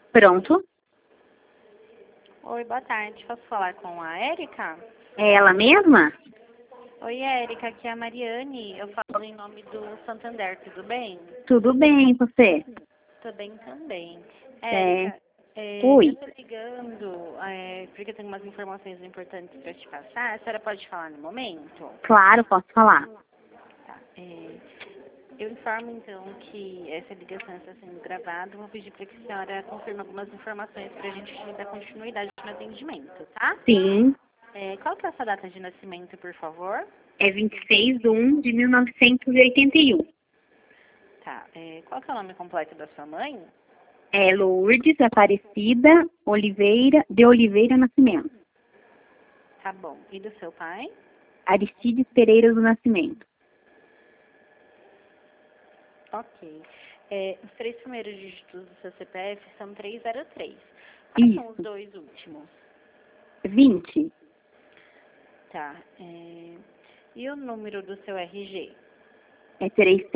Pronto. Oi, boa tarde. Posso falar com a Érica? É ela mesma? Oi, Érica, aqui é a Mariane. Eu falo em nome do Santander, tudo bem? Tudo bem, e você? Tudo bem também. É. Érica, eu Oi. tô ligando porque eu tenho umas informações importantes para te passar. A senhora pode falar no momento? Claro, posso falar. Tá. Eu informo, então, que essa ligação está sendo gravada. Vou pedir para que a senhora confirme algumas informações para a gente dar continuidade no atendimento, tá? Sim. Qual que é a sua data de nascimento, por favor? É 26/1/1981. Tá. Qual que é o nome completo da sua mãe? É Lourdes Aparecida de Oliveira Nascimento. Tá bom. E do seu pai? Aristides Pereira do Nascimento. Ok. Os 3 primeiros dígitos do seu CPF são 303. Quais são os Isso. 2 últimos? 20. Tá. E o número do seu RG? É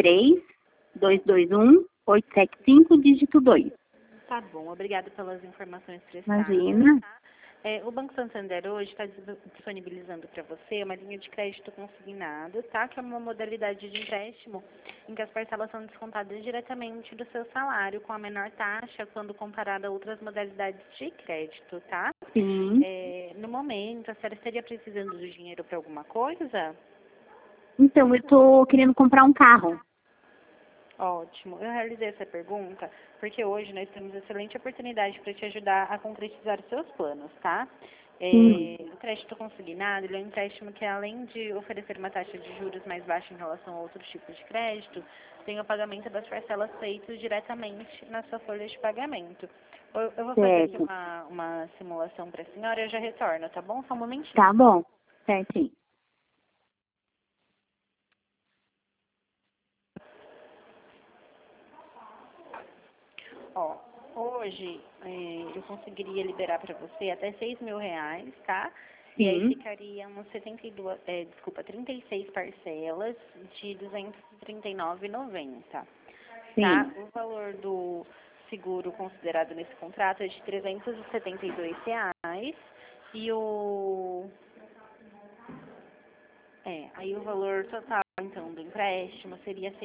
33-221-875, dígito 2. Tá bom. Obrigada pelas informações prestadas. Imagina. O Banco Santander hoje está disponibilizando para você uma linha de crédito consignado, tá? Que é uma modalidade de empréstimo em que as parcelas são descontadas diretamente do seu salário com a menor taxa quando comparada a outras modalidades de crédito, tá? Sim. No momento, a senhora estaria precisando do dinheiro para alguma coisa? Então, eu tô querendo comprar um carro. Ótimo. Eu realizei essa pergunta porque hoje nós temos excelente oportunidade para te ajudar a concretizar os seus planos, tá? Sim. O crédito consignado, ele é um empréstimo que, além de oferecer uma taxa de juros mais baixa em relação a outros tipos de crédito, tem o pagamento das parcelas feitos diretamente na sua folha de pagamento. Eu vou fazer aqui Certo. uma simulação para a senhora e eu já retorno, tá bom? Só um momentinho. Tá bom. Certinho. Ó, hoje eu conseguiria liberar para você até R$ 6.000, tá? E aí Sim. ficariam 36 parcelas de R$ 239,90, tá? Sim. O valor do seguro considerado nesse contrato é de R$ 372 e aí o valor total, então, do empréstimo seria R$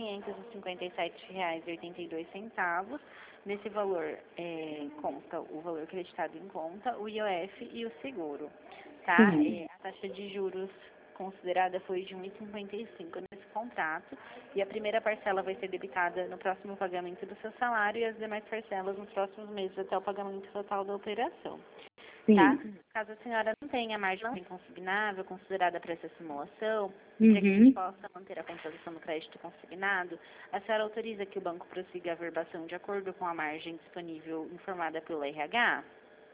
6.557,82. Nesse valor, conta o valor creditado em conta, o IOF e o seguro, tá? Sim. A taxa de juros considerada foi de 1,55 nesse contrato e a primeira parcela vai ser debitada no próximo pagamento do seu salário e as demais parcelas nos próximos meses até o pagamento total da operação. Tá? Sim. Caso a senhora não tenha margem consignável considerada para essa simulação, e para que a gente Uhum. possa manter a compensação do crédito consignado, a senhora autoriza que o banco prossiga a verbação de acordo com a margem disponível informada pelo RH?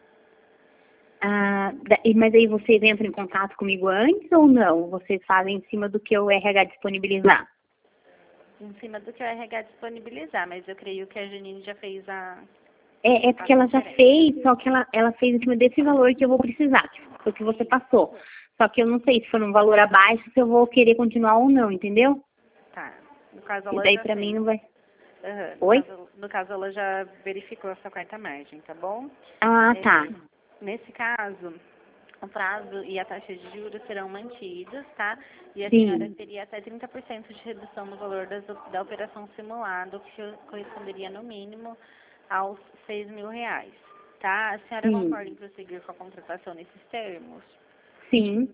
Mas aí vocês entram em contato comigo antes ou não? Vocês fazem em cima do que o RH disponibilizar? Em cima do que o RH disponibilizar, mas eu creio que a Janine já fez É porque ela já fez, só que ela fez em cima desse valor que eu vou precisar, que foi o que você passou. Só que eu não sei se for um valor abaixo, se eu vou querer continuar ou não, entendeu? Tá. No caso, E ela daí já pra mim fez. não vai... Aham. Oi? No caso, ela já verificou essa quarta margem, tá bom? Ah, tá. Nesse caso, o prazo e a taxa de juros serão mantidos, tá? E a senhora Sim. teria até 30% de redução no valor da operação simulada, o que corresponderia no mínimo aos R$ 6.000, tá? A senhora Sim. concorda em prosseguir com a contratação nesses termos? Sim.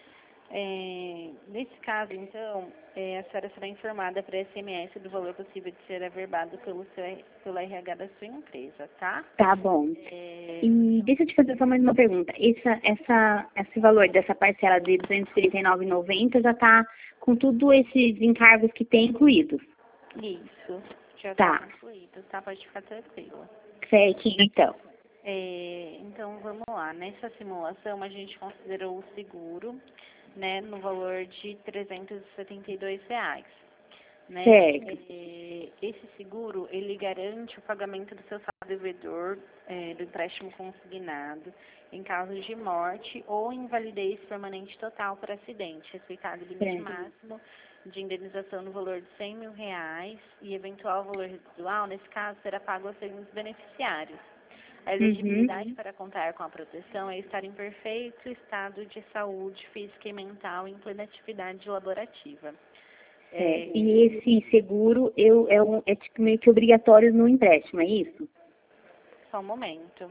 Nesse caso, então, a senhora será informada por SMS do valor possível de ser averbado pelo RH da sua empresa, tá? Tá bom. E deixa eu te fazer só mais uma pergunta. Esse valor dessa parcela de R$ 239,90 já tá com tudo esses encargos que tem incluídos? Isso, já está Tá. concluído, tá? Pode ficar tranquila. Certinho, então. Então, vamos lá. Nessa simulação, a gente considerou o seguro, né, no valor de R$ 372, né? Certo. Esse seguro, ele garante o pagamento do seu saldo devedor do empréstimo consignado em caso de morte ou invalidez permanente total por acidente, respeitado o limite Certo. máximo de indenização no valor de R$ 100.000 e eventual valor residual, nesse caso, será pago aos seguintes beneficiários. A elegibilidade para contar com a proteção é estar em perfeito estado de saúde física e mental em plena atividade laborativa. E esse seguro é tipo meio que obrigatório no empréstimo, é isso? Só um momento.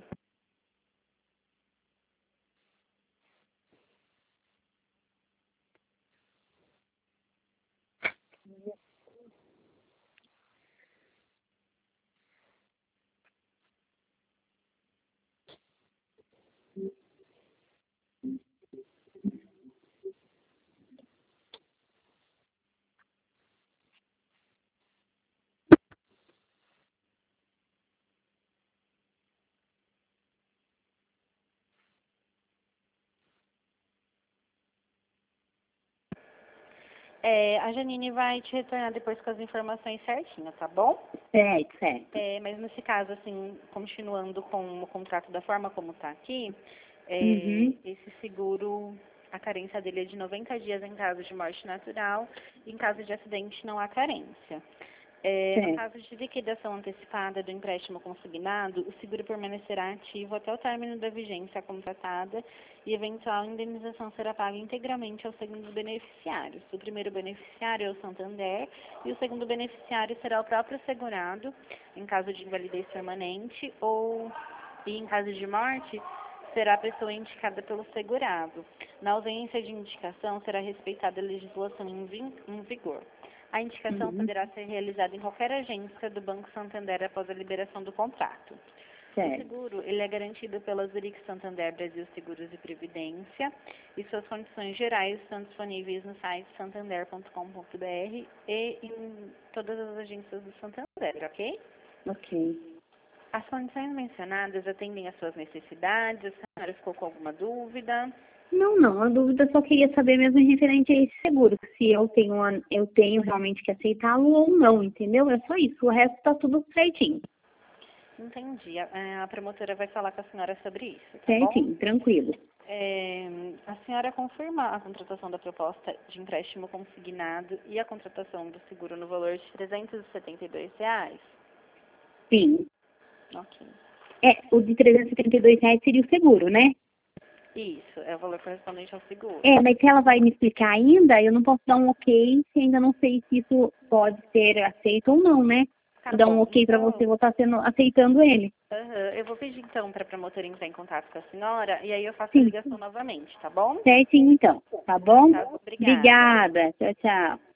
A Janine vai te retornar depois com as informações certinhas, tá bom? Certo. Mas nesse caso, assim, continuando com o contrato da forma como está aqui, esse seguro, a carência dele é de 90 dias em caso de morte natural e em caso de acidente não há carência. No caso de liquidação antecipada do empréstimo consignado, o seguro permanecerá ativo até o término da vigência contratada e eventual indenização será paga integralmente aos seguintes beneficiários. O primeiro beneficiário é o Santander e o segundo beneficiário será o próprio segurado, em caso de invalidez permanente e em caso de morte, será a pessoa indicada pelo segurado. Na ausência de indicação, será respeitada a legislação em vigor. A indicação poderá ser realizada em qualquer agência do Banco Santander após a liberação do contrato. O seguro ele é garantido pela Zurich Santander Brasil Seguros e Previdência e suas condições gerais estão disponíveis no site santander.com.br e em todas as agências do Santander, ok? Ok. As condições mencionadas atendem às suas necessidades? A senhora ficou com alguma dúvida? Não, a dúvida só queria saber mesmo referente a esse seguro, se eu tenho realmente que aceitá-lo ou não, entendeu? É só isso, o resto tá tudo certinho. Entendi. A promotora vai falar com a senhora sobre isso, tá Certinho, bom? tranquilo. A senhora confirma a contratação da proposta de empréstimo consignado e a contratação do seguro no valor de R$ 372? Sim. Ok. O de R$ 372 seria o seguro, né? Isso, é o valor correspondente ao seguro. Mas se ela vai me explicar ainda, eu não posso dar um ok se ainda não sei se isso pode ser aceito ou não, né? Tá Vou dar um bom, ok para você, vou estar aceitando ele. Eu vou pedir então para a promotora entrar em contato com a senhora e aí eu faço a Sim. ligação novamente, tá bom? Certinho então, tá bom? Tá, obrigada. Obrigada. Tchau, tchau.